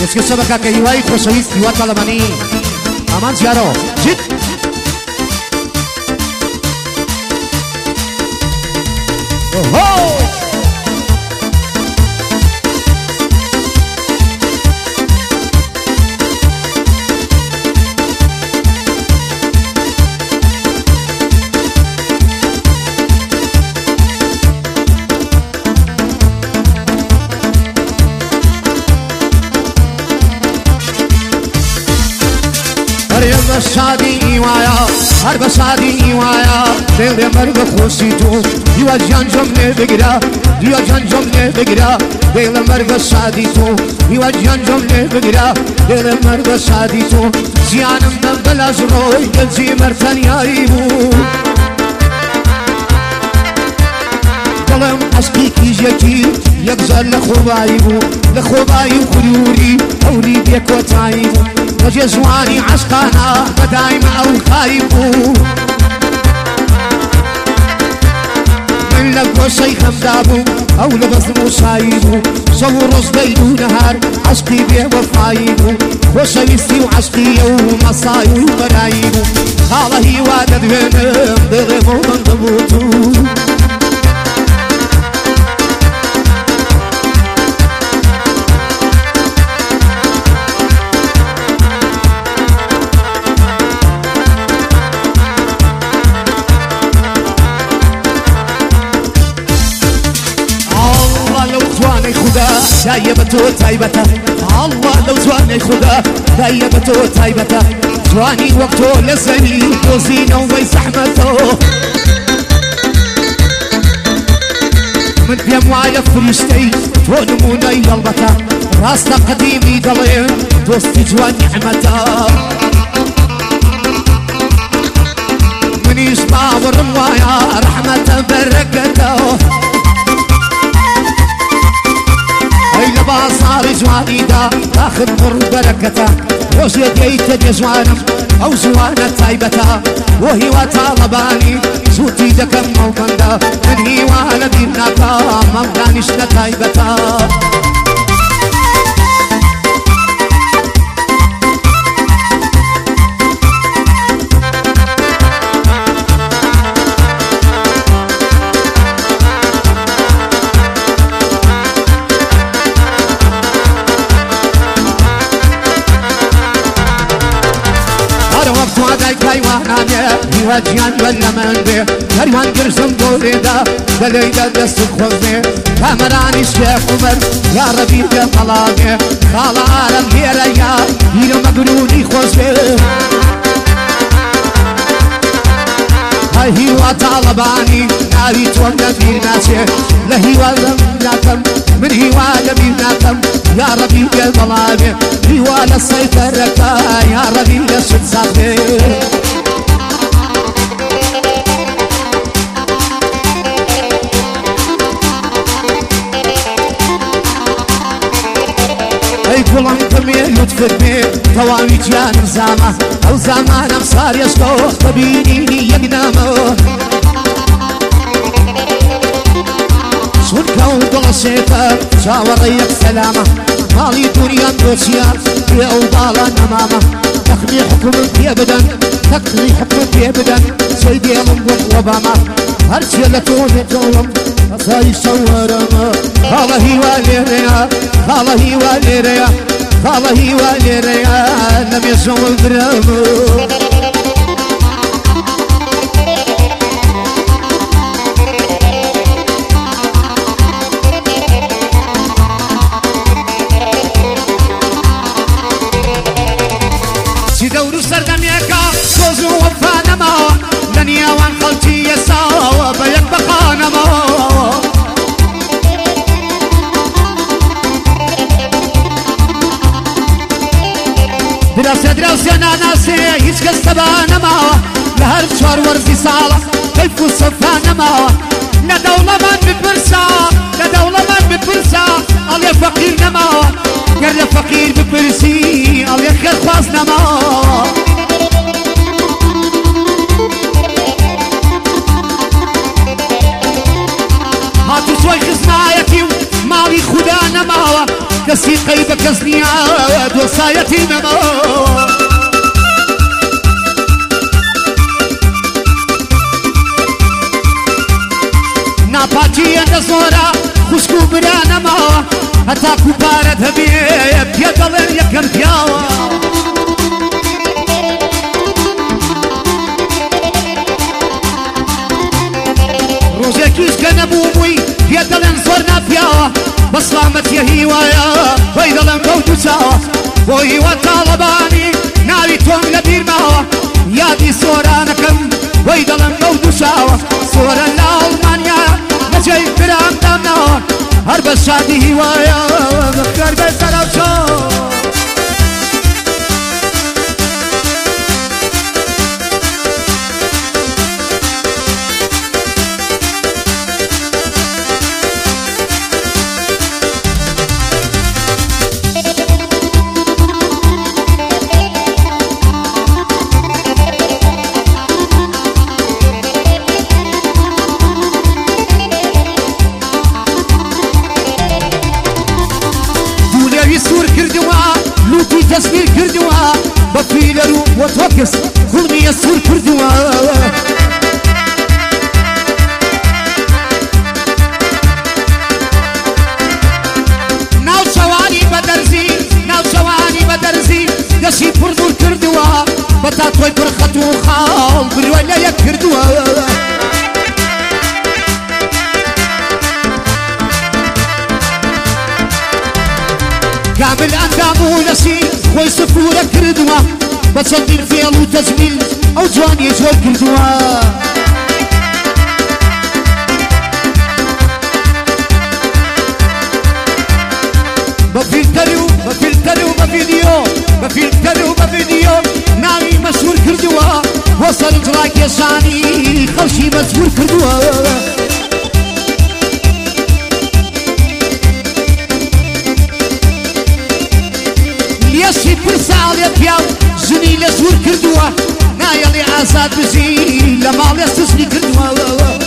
اسکی سبکا که هیوایی خوشویست هیوا طالبانی امان زیارو جد اوهو شادی وایا هر بشادی وایا دل مرد خوشی تو دیو جان جمله بگیرا دیو جان جمله بگیرا دل مرد شادی تو دیو جان جمله بگیرا دل مرد شادی تو زیانم دم بلاش روی دلجی مرتن یاری بو دلم عشقی کیجی یکزر لخوبایی بو لخوبایی و خریوری اولی بیک و تایی بو وجزواني عشقانا بدايم او خايبو من لقو شيخ مدابو او لبزمو شايبو صور رصدي نهار عشقي بيه وفايبو وشيستي وعشقي ومصاي ومرايبو خالهي وادد بينم بغيبو من ضبوطو دايبتو تايبتا الله لو زواني خدا دايبتو تايبتا زواني وقتو لسني وزينه ويسحمتو من بيم وعي فريشتي تونموني يلبتا راسنا قديمي دلين دوستي جوان نعمتا من يسمع ورموايا رحمة بركته باصار جواني دا تاخذ مر بركته وش يديت جزوانم او زوانة تايبتا وهي وطالباني زوتي دكم مومندا من هي وانا بيناتا ممدانش نتايبتا وجيان ولا منبه كريوان قرزم دوليدا دليدا دست خوزه كامراني الشيخ عمر يا ربي يا طلاقه خال عالم هيرا يا هيرا مقروني خوزه هاي هيوا طالباني ناري تونا في ناسه لهيوا لمناكم من هيوا لمناكم يا ربي يا طلاقه هيوا للسيطرة يا ربي يا صدصاقه كلهم كمية يتفتني توامي جان زامة أو زمان أمصار يشتو تبينيني يقدامه شون كون دلشيتا شاوريك سلامة مالي دنيا دوشيا في أوضالا نمامة تقضي حكم في أبدا تقضي حكم في أبدا سيدي من وباما هرشي لتوني تولم أصاي شورما الله واليريا الله واليريا الله واليريا لم يشوف درامو سيدورو سردميكا سوزو وفانما دنيا وان خلتي يساوا بيك بقانما دراسة ناناسي هيش كستبانا ماوا لهر شهر ورزي صالة كيف وصفانا ماوا لا دولة من ببرسا لا دولة من ببرسا قال يا فقير نماوا قال يا فقير ببرسي قال يا خير خواص نماوا هاتو شوي خزنايتي مالي خدا نماوا دەستی قەی بە کەس نییە دۆسایەتی نەما ناپاکی ئەندە زۆرە خوشک و برانەماوە هەتاکو پارەت هەبێ پێ دەڵێن یەکەم پیاوە ڕۆژێکیش کە نەبووبووی پێ دەڵێن زۆر ناپیاوە بە سڵامەتیە هیوایە بۆی دەڵێن کەوت و چاوە بۆ هیوە تاڵەبانی ناوی تۆم لە بیرماوە یادی سۆرانەکەم بۆی دەڵێن کەوت و چاوە سۆرە لە ئەڵمانیا بەجێی برام دامناوە هەر بە شادی هیوایە بەخێر بێ سەرەوچۆ تەسبیح کردووە بە پیلەر و بۆ تۆ کەس خوڵمیە سوور کردووە ناوچەوانی بەدەرزی ناوچەوانی بەدەرزی دەشی پڕ دوور کردووە بە تا تۆی پڕ خەت و خاڵ بروە لە یەک کردووە کامل ئەندام و لەسی خۆی سفورە کردووە بە چەندین فێڵ و تەجمیل ئەو جوانی جۆر کردووە بە فیلتەر و بە فیلتەر و بە ڤیدیۆ بە فیلتەر و بە ڤیدیۆ ناوی مەشهور کردووە بۆ سەرنجڕاکێشانی خەڵکی مەجبور کردووە لێشی پر ساڵێ پیاو ژنی لە زور کردووە نایەڵێ ئازاد بژی لە ماڵێ سوسنی کردووە